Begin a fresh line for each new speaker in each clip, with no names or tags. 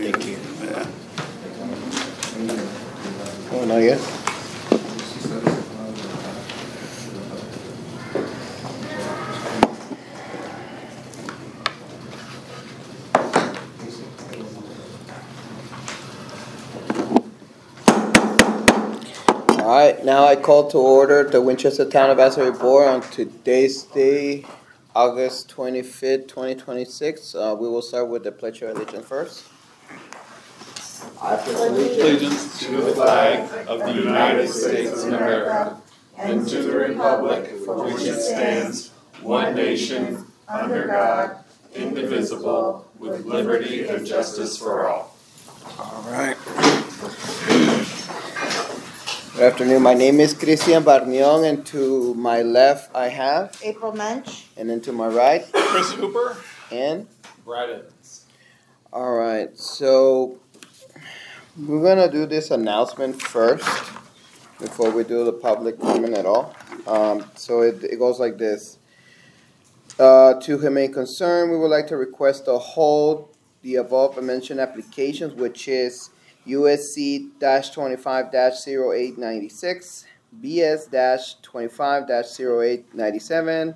Thank you.
Yeah. Oh, not yet? All right, now I call to order the Winchester Town Advisory Board on today's day, August 25th, 2026. We will start with the Pledge of Allegiance first.
I pledge allegiance to the flag of the United States of America and to the republic for which it stands, one nation, under God, indivisible, with liberty and justice for all.
All right. Good afternoon. My name is Cristian Barnion, and to my left I have
April Mensch.
And then to my right,
Chris Hooper
and
Brad Evans.
All right, so we're gonna do this announcement first before we do the public comment at all. So it goes like this. To whom may concern, we would like to request to hold the above mentioned applications, which is USC-25-0896, BS-25-0897,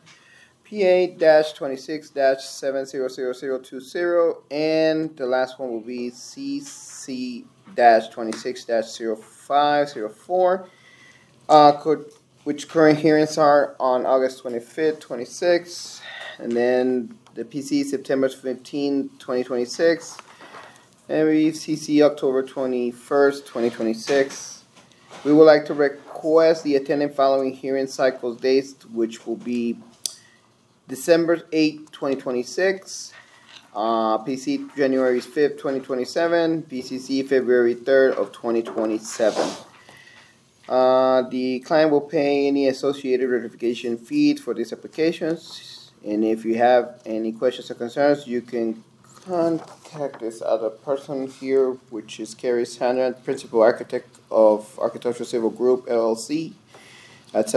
PA-26-7000020, and the last one will be CC-26-0504, which current hearings are on August 25th, 26th, and then the PC September 15, 2026, and CC October 21st, 2026. We would like to request the attending following hearing cycles dates, which will be December 8, 2026, PC January 5th, 2027, BCC February 3rd of 2027. The client will pay any associated ratification fees for these applications, and if you have any questions or concerns, you can contact this other person here, which is Carrie Sandra, Principal Architect of Architectural Civil Group, LLC, at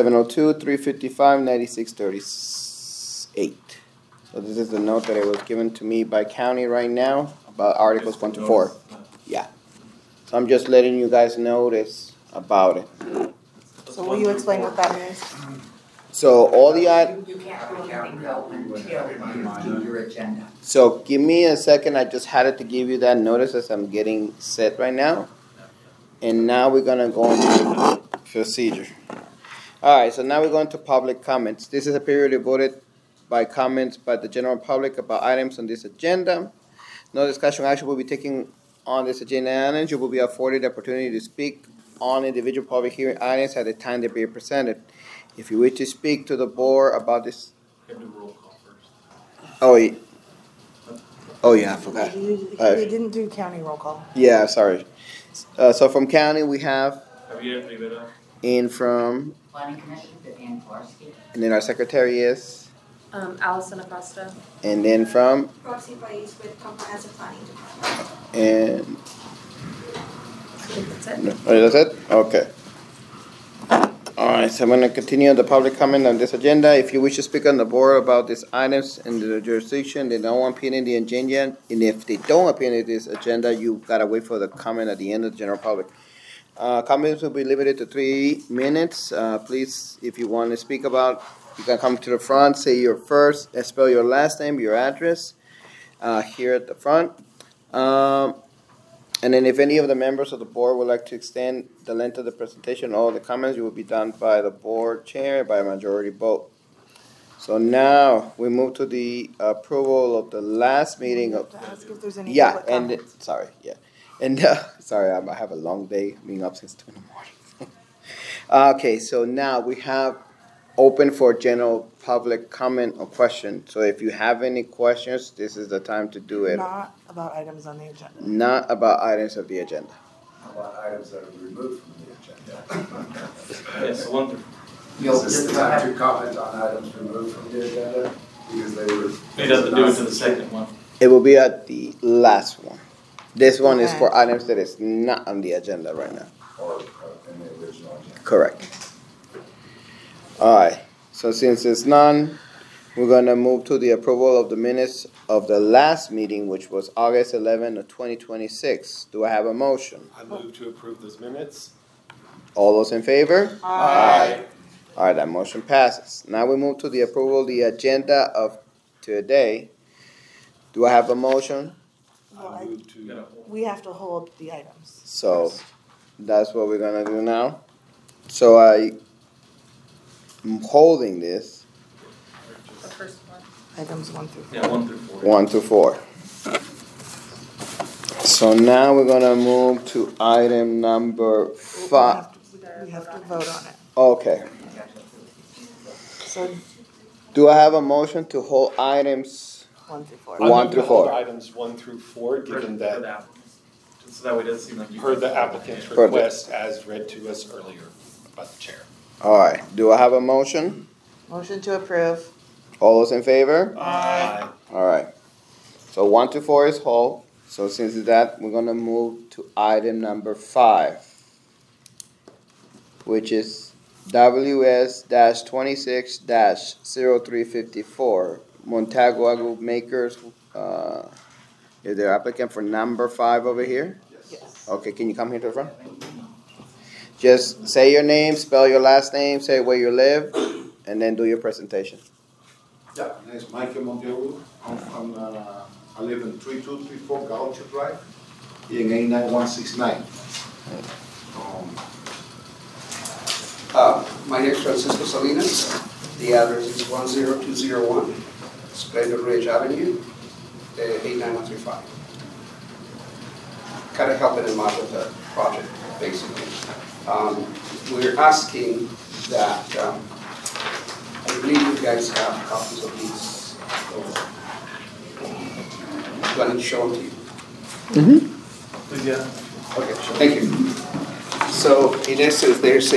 702-355-9638. So this is the note that it was given to me by county right now about Articles 1 to 4. Yeah. So I'm just letting you guys know this about it.
So will you explain what that means?
So all the
You can't do anything though until you do your agenda.
So give me a second. I just had to give you that notice as I'm getting set right now. And now we're going to go into procedure. All right, so now we're going to public comments. This is a period devoted by comments by the general public about items on this agenda. No discussion action will be taken on this agenda items. You will be afforded the opportunity to speak on individual public hearing items at the time they be presented. If you wish to speak to the board about this...
We have to roll call first.
Oh yeah, I forgot.
We didn't do county roll call.
Yeah, sorry. So from county we have
Javier Rivera.
in from,
Planning Commission, Vivian Kowarski.
and then our secretary is,
Allison Acosta.
and then from,
Roxy Pais with Comprehensive Planning Department.
and,
I think that's it.
oh, that's it? Okay. All right, so I'm going to continue the public comment on this agenda. If you wish to speak on the board about these items in the jurisdiction, they don't appear in the agenda, and if they don't appear in this agenda, you got to wait for the comment at the end of the general public. Comments will be limited to 3 minutes. Please, if you want to speak about, you can come to the front, say your first, spell your last name, your address, here at the front. And then if any of the members of the board would like to extend the length of the presentation, all the comments will be done by the board chair by a majority vote. So now we move to the approval of the last meeting of.
To ask if there's any
Yeah,
public
and
comments.
sorry, I have a long day, being up since 2 in the morning. Okay, so now we have open for general public comment or question. So if you have any questions, this is the time to do it.
Not about items on the agenda.
Not about items of the agenda.
How about items that are removed from the agenda?
Yes, wonderful.
Is this the time to comment on items removed from the agenda? Because they were.
He doesn't do it to the second one.
It will be at the last one. This one is
Okay.
for items that is not on the agenda right now.
Or in the original agenda.
Correct. All right. So since it's none, we're going to move to the approval of the minutes of the last meeting, which was August 11 of 2026. Do I have a motion?
I move to approve those minutes.
All those in favor?
Aye.
All right, that motion passes. Now we move to the approval of the agenda of today. Do I have a motion?
I move to.
We have to hold the items.
So that's what we're gonna do now. So I'm holding this
The first one.
Items 1 through 4.
Yeah, 1 through 4.
1 to 4. So now we're gonna move to item number 5.
We have to vote on it.
Okay.
So
Do I have a motion to hold items
1 through 4.
One
I move
through
to hold
four.
items 1 through 4, given
For the
that
applicants. Just so that way it doesn't seem like you.
heard the applicant's
Heard it.
request as read to us earlier by the chair.
All right. Do I have a motion?
Motion to approve.
All those in favor?
Aye.
All right. So 1 to 4 is whole. So since that, we're gonna move to item number 5, which is WS-26-0354 Montaguago Makers. Is there applicant for number 5 over here?
Yes.
Okay, can you come here to the front? Just say your name, spell your last name, say where you live, and then do your presentation.
Yeah, my name is Michael Monteiro. I live in 3234 Gaucho Drive, in 89169.
My name is Francisco Salinas. The address is 10201 Splendid Ridge Avenue, 89135. Kind of helping him out with the project, basically. We're asking that, I believe you guys have copies of these. Do I need to show them to you?
Please, yeah.
Okay, thank you. So in essence, there's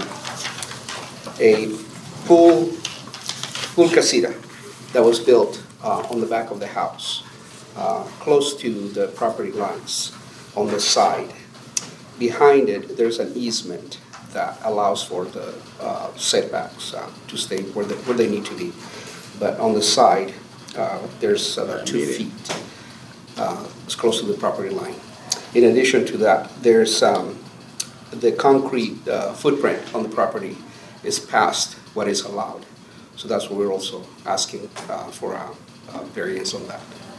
a pool casita that was built on the back of the house, close to the property lines on the side. Behind it, there's an easement that allows for the setbacks to stay where they need to be. But on the side, there's 2 feet. It's close to the property line. In addition to that, there's the concrete footprint on the property is past what is allowed. So that's what we're also asking for a variance on that.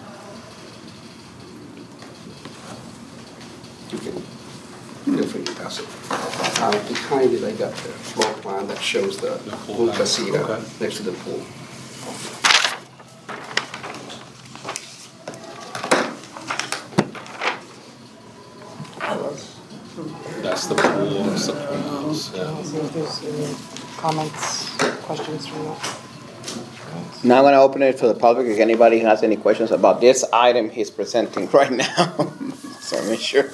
You can feel free to pass it. Behind it, I got the floor plan that shows the pool casita next to the pool.
That's the pool, that's the pools, yeah.
See if there's any comments, questions from that.
Now I'm gonna open it to the public. If anybody has any questions about this item he's presenting right now. So make sure.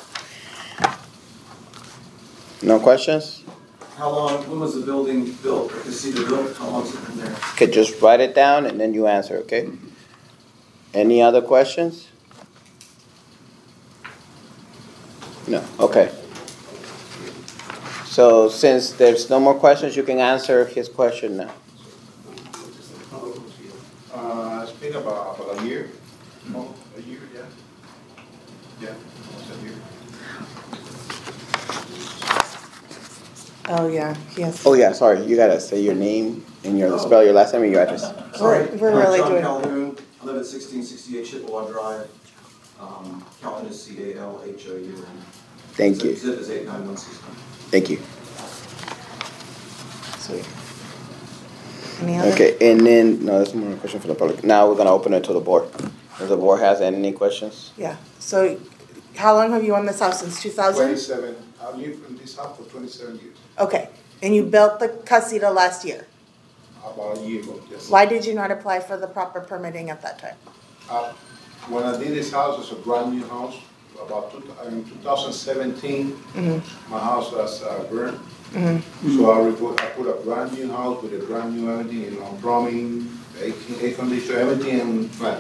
No questions?
How long, when was the building built, or casita built, how long's it been there?
Okay, just write it down and then you answer, okay? Any other questions? No, okay. So since there's no more questions, you can answer his question now.
It's been about a year. Oh, a year, yeah. Yeah, almost a year.
Oh, yeah, yes.
Oh yeah, sorry, you gotta say your name and spell your last name and your address.
We're really
John
doing.
Calhoun, I live at 1668 Chippewa Drive. Calhoun is CALHOUN.
Thank you,
Zip is 89169.
thank you.
Sweet. Any other?
Okay, and then, no, there's more question for the public. Now we're gonna open it to the board. If the board has any questions?
Yeah, so how long have you owned this house, since 2000?
27, I lived in this house for 27 years.
Okay, and you built the casita last year.
About a year ago, yes.
Why did you not apply for the proper permitting at that time?
When I did this house, it was a brand new house. In 2017, my house was burned. So I put a brand new house with a brand new everything, plumbing, air conditioner, everything, and flat.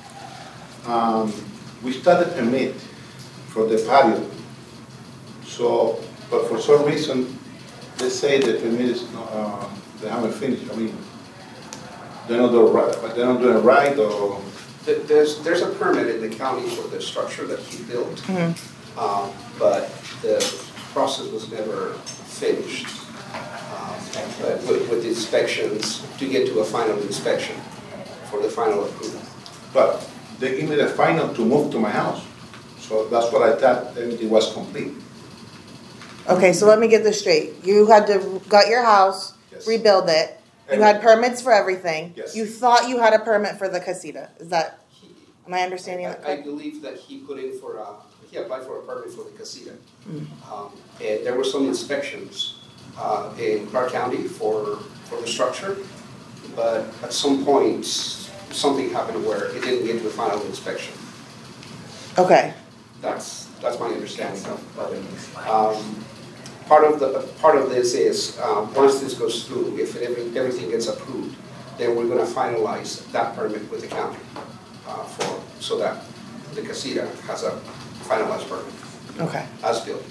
We started permit for the patio. So, but for some reason, they say the permit is they haven't finished. I mean, they're not doing it right, or
There's a permit in the county for the structure that he built, but the process was never finished. But with the inspections, to get to a final inspection for the final approval.
But they give me the final to move to my house. So that's what I thought, everything was complete.
Okay, so let me get this straight. You had to gut your house,
Yes.
rebuild it. You had permits for everything.
Yes.
You thought you had a permit for the casita. Is that, am I understanding that
I
correct?
believe that he applied for a permit for the casita. And there were some inspections in Clark County for the structure, but at some point, something happened where it didn't get to the final inspection.
Okay,
That's my understanding of it. Part of this is, once this goes through, if everything gets approved, then we're gonna finalize that permit with the county, so that the casita has a finalized permit
okay.
as built.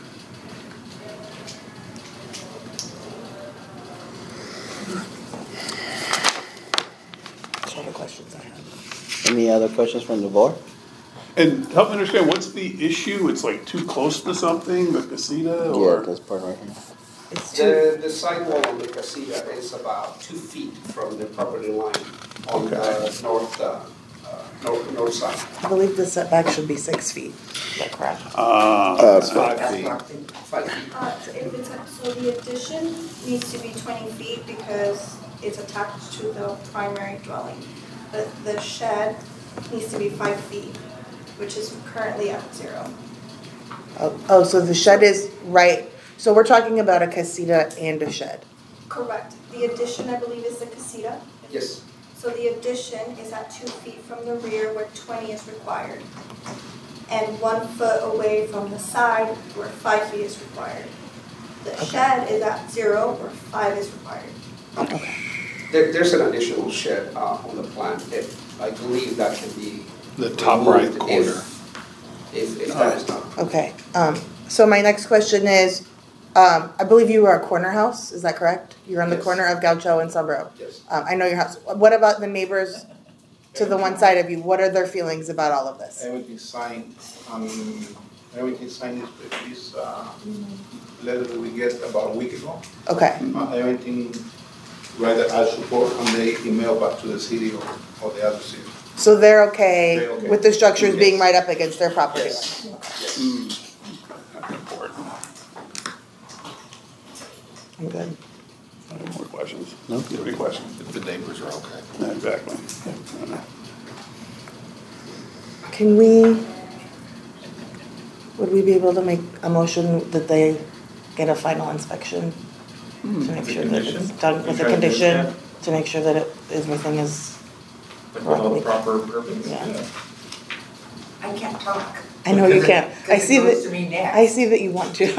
That's all the questions I have.
Any other questions from the board?
And help me understand, what's the issue? It's like too close to something, the casita,
Yeah,
or?
this part right here.
It's too,
The sidewall on the casita is about 2 feet from the property line on
Okay.
the north side.
I believe the setback should be 6 feet. Is that correct?
It's
5
That's
feet.
what I'm thinking.
5 feet.
So the addition needs to be 20 feet because it's attached to the primary dwelling. But the shed needs to be 5 feet, which is currently at 0.
Oh, so the shed is right, so we're talking about a casita and a shed.
Correct. The addition, I believe, is the casita.
Yes.
So the addition is at 2 feet from the rear where 20 is required. And 1 foot away from the side where 5 feet is required. The shed is at 0 where 5 is required.
There's an additional shed on the plan. I believe that can be
The top right
removed
corner.
If that is done.
Okay, so my next question is, I believe you are a corner house, is that correct? You're on the
Yes.
corner of Gaucho and Sombrero.
Yes.
I know your house. What about the neighbors to the one side of you? What are their feelings about all of this?
Everything signed, everything signed this letter that we get about a week ago.
Okay,
Everything right as support, and they email back to the city or the other city.
so they're okay
They're okay.
with the structures being
Yes.
right up against their property line?
Yes. Yes.
That's important.
I'm good.
Any more questions?
No.
Do you have any questions?
If the neighbors are okay.
Yeah, exactly.
Would we be able to make a motion that they get a final inspection? To make
With a
sure that it's
condition?
done
You
with a
trying to do
condition,
that?
to make sure that everything is,
Like with all the proper permits?
Yeah.
I can't talk.
I know you
Because
can't. I
because
see
it goes
that,
to me next.
I see that you want to.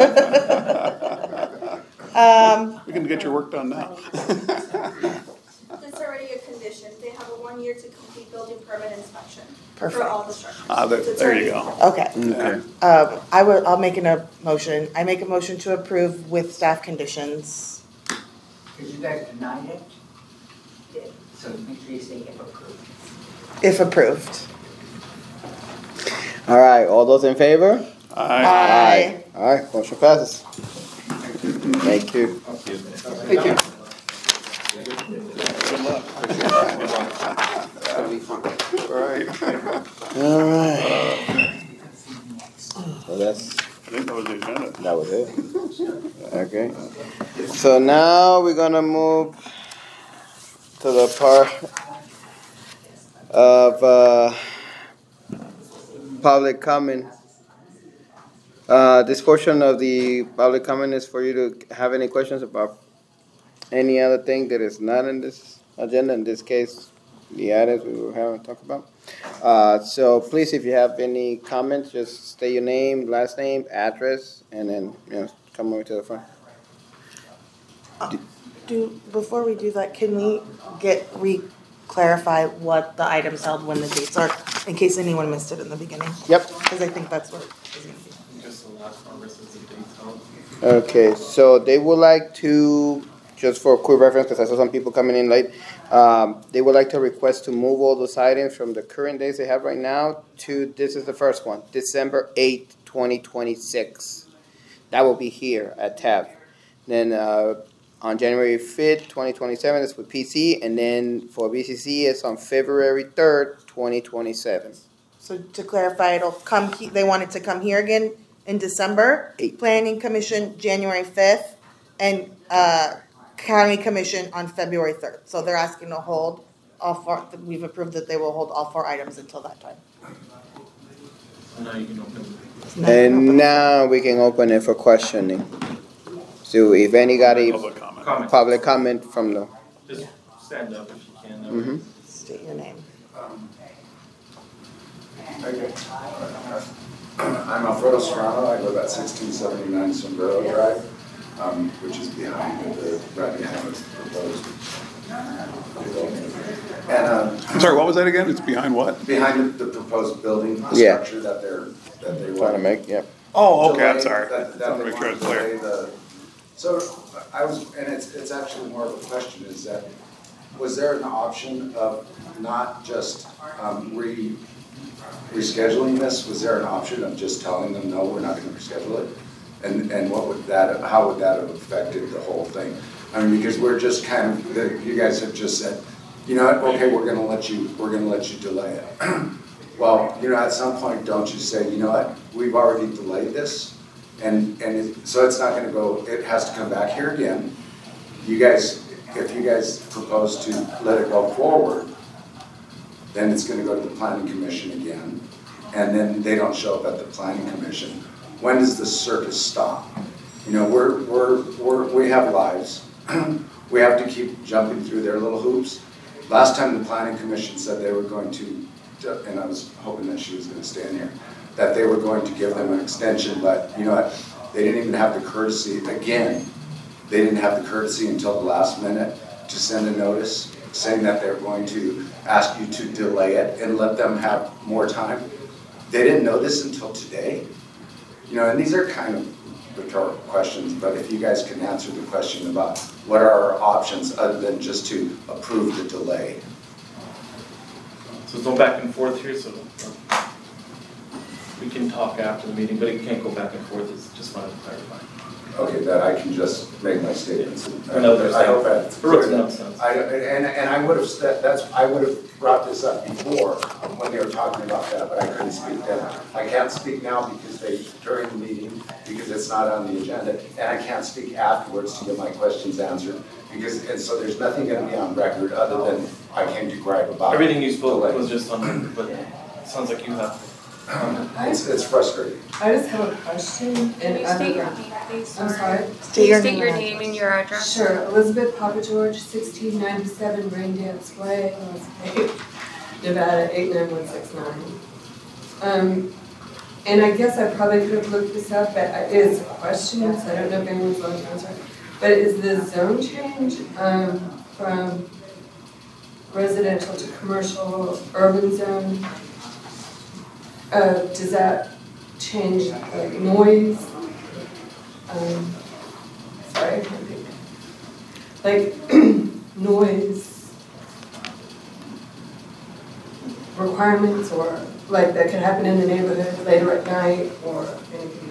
We can get your work done now.
It's already a condition. They have a 1 year to complete building permit inspection
Perfect.
for all the structures.
There you go.
Okay,
Okay.
I'll make a motion. I make a motion to approve with staff conditions.
Because you guys denied it,
Did.
so make sure you say if approved.
If approved.
All right, all those in favor?
Aye.
All right, motion passes. Thank you.
Thank you.
Good luck.
That'll be fun.
Right.
All right. So that's,
I think that was the agenda.
that was it. Okay. So now we're gonna move to the part of public comment. This portion of the public comment is for you to have any questions about any other thing that is not in this agenda, in this case, the items we were having to talk about. So please, if you have any comments, just state your name, last name, address, and then, come over to the front.
Before we do that, can we clarify what the items held when the dates are, in case anyone missed it in the beginning?
Yep.
Because I think that's what it's gonna be.
Just the last one versus the dates held.
Okay, so they would like to just for quick reference, because I saw some people coming in late, they would like to request to move all those items from the current days they have right now to, this is the first one, December 8th, 2026. That will be here at TAB. Then on January 5th, 2027, it's with PC, and then for BCC, it's on February 3rd, 2027.
So to clarify, it'll come, they want it to come here again in December.
8th.
Planning Commission, January 5th, and County Commission on February 3rd. So they're asking to hold all four, we've approved that they will hold all 4 items until that time.
So now you can open.
And now we can open it for questioning. So if anybody,
Comment.
public comment from the,
Just stand up if you can.
mhm.
State your name.
I'm Alfredo Serrano, I live at 1679 Sombrero Drive, which is behind the right behind the proposed building. And
I'm sorry, what was that again? It's behind what?
behind the proposed building, the
Yeah.
structure that they
Trying
want
to make, yep.
Oh, okay, I'm
delay-
sorry.
that
Just want to
they
make sure
want
it's
to
clear.
delay so I was, and it's actually more of a question, is that, was there an option of not just rescheduling this? Was there an option of just telling them, no, we're not gonna reschedule it? And what would that, how would that have affected the whole thing? I mean, because we're just kind of, you guys have just said, you know what, okay, we're gonna let you delay it. Well, you know, at some point, don't you say, you know what, we've already delayed this, so it's not gonna go, it has to come back here again. You guys, if you guys propose to let it go forward, then it's gonna go to the planning commission again, and then they don't show up at the planning commission. When does the circus stop? You know, we have lives. We have to keep jumping through their little hoops. Last time the planning commission said they were going to, and I was hoping that she was gonna stand here, that they were going to give them an extension, but you know what? They didn't even have the courtesy, again, they didn't have the courtesy until the last minute to send a notice saying that they're going to ask you to delay it and let them have more time. They didn't know this until today. You know, and these are kind of rhetorical questions, but if you guys can answer the question about what are our options other than just to approve the delay.
So it's no back and forth here, so we can talk after the meeting, but it can't go back and forth, it's just wanted to clarify.
Okay, that I can just make my statements.
Another
I hope that's
For what's
clear.
enough sense.
And I would have, I would have brought this up before when they were talking about that, but I couldn't speak then. I can't speak now because during the meeting, because it's not on the agenda, and I can't speak afterwards to get my questions answered, and so there's nothing gonna be on record other than I came to gripe about.
Everything you spoke
delay.
was just on, but it sounds like you have.
It's frustrating.
I just have a question,
Can
and
you state your name, please?
I'm sorry?
Can you state your name and your address?
Sure, Elizabeth Papa George, 1697 Raindance Way, Nevada 89169. And I guess I probably could have looked this up, but it is a question, so I don't know if anyone's going to answer. But is the zone change from residential to commercial urban zone, does that change like noise? Sorry, I can't think. Like noise requirements, or like that could happen in the neighborhood later at night or anything.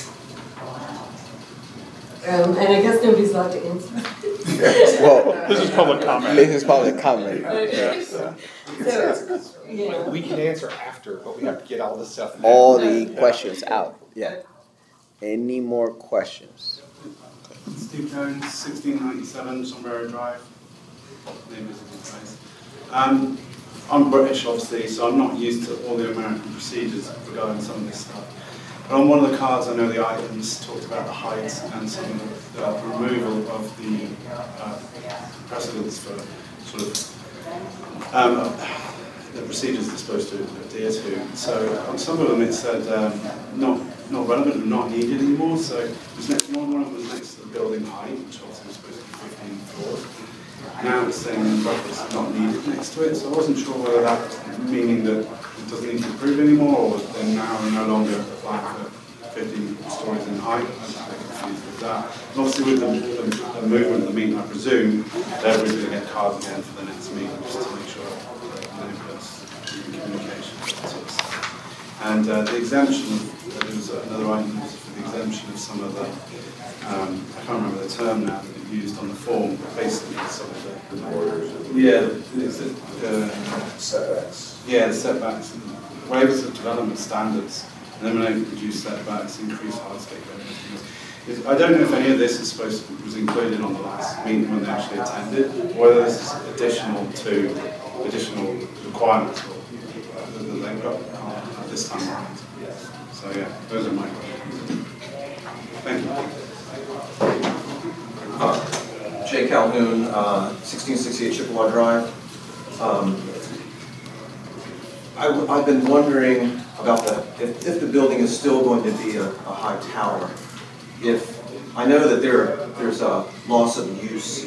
And I guess nobody's allowed to answer.
Well,
This is public comment.
this is public comment.
So, yeah.
We can answer after, but we have to get all this stuff.
All the questions out, yeah. Any more questions?
Steve Jones, 1697 Sombrero Drive. Name is a good place. I'm British, obviously, so I'm not used to all the American procedures regarding some of this stuff. But on one of the cards, I know the items talked about the height and some of the removal of the precedents for sort of the procedures they're supposed to adhere to. So on some of them it said not relevant and not needed anymore. So it was one of them was next to the building height, which obviously was supposed to be 15 floors. Now it's saying it's not needed next to it. So I wasn't sure whether that meaning that it doesn't need to improve anymore, or then now no longer apply for 15 stories in height. issues with that. And obviously with the movement of the meeting, I presume everybody's going to get cards again for the next meeting, just to make sure there's communication, that sort of stuff. And the exemption, there was another item for the exemption of some of the, I can't remember the term now that it used on the form, but basically some of the
Orders.
yeah, is it
Setbacks.
yeah, the setbacks, and waivers of development standards, eliminate reduced setbacks, increase hardscape areas. I don't know if any of this is was included on the last meeting when they actually attended, or whether this is additional requirements that they've got this time around. So yeah, those are my questions. Thank you.
Jay Calhoun, 1668 Chippewa Drive. I've been wondering about if the building is still going to be a high tower. If I know that there's a loss of use,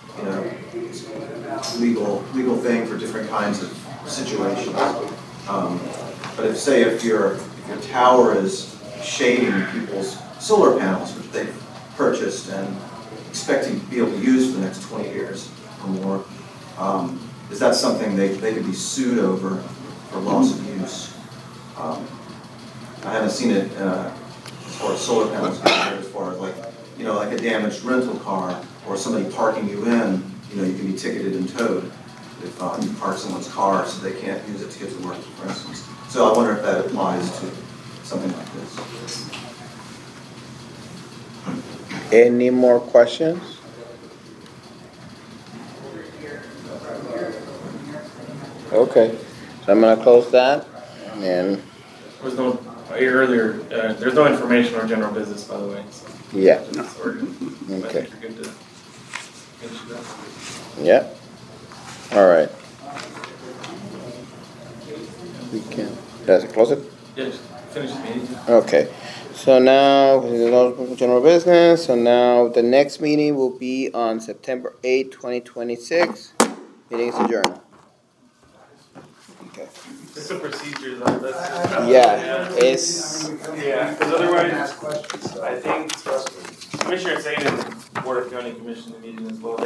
legal thing for different kinds of situations. But if your tower is shading people's solar panels, which they've purchased and expecting to be able to use for the next 20 years or more, is that something they could be sued over for loss of use? I haven't seen it as far as solar panels go, as far as like a damaged rental car or somebody parking you in, you can be ticketed and towed if you park someone's car so they can't use it to get to work, for instance. So I wonder if that applies to something like this.
Any more questions? Okay, so I'm gonna close that, and
There's no, earlier, there's no information on general business, by the way, so.
yeah,
So we're good. I
okay,
think you're good to finish that.
yeah, all right. We can, does it close it?
Yeah, just finish the meeting.
Okay, so now, there's no general business, so now the next meeting will be on September 8, 2026. Meeting is adjourned. Okay.
Just the procedures on this.
Yeah, it's.
Yeah, because otherwise, I think Commissioner Sain and Board of County Commission meeting as well.